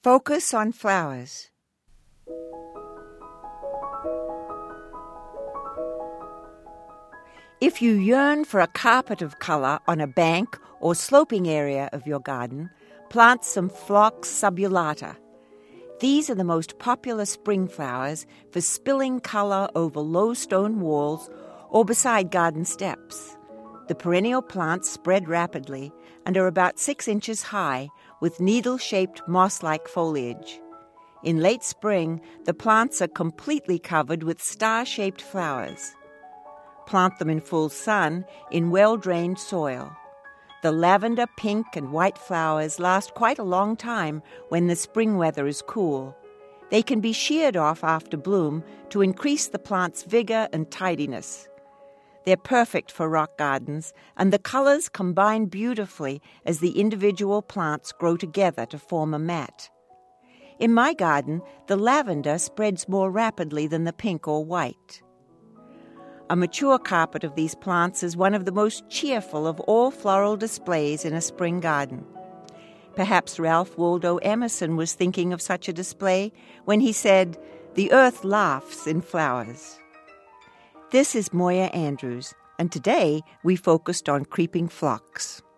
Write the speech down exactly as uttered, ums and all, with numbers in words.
Focus on flowers. If you yearn for a carpet of color on a bank or sloping area of your garden, plant some Phlox subulata. These are the most popular spring flowers for spilling color over low stone walls or beside garden steps. The perennial plants spread rapidly and are about six inches high with needle-shaped moss-like foliage. In late spring, the plants are completely covered with star-shaped flowers. Plant them in full sun in well-drained soil. The lavender, pink, and white flowers last quite a long time when the spring weather is cool. They can be sheared off after bloom to increase the plant's vigor and tidiness. They're perfect for rock gardens, and the colors combine beautifully as the individual plants grow together to form a mat. In my garden, the lavender spreads more rapidly than the pink or white. A mature carpet of these plants is one of the most cheerful of all floral displays in a spring garden. Perhaps Ralph Waldo Emerson was thinking of such a display when he said, "The earth laughs in flowers." This is Moya Andrews, and today we focused on creeping phlox.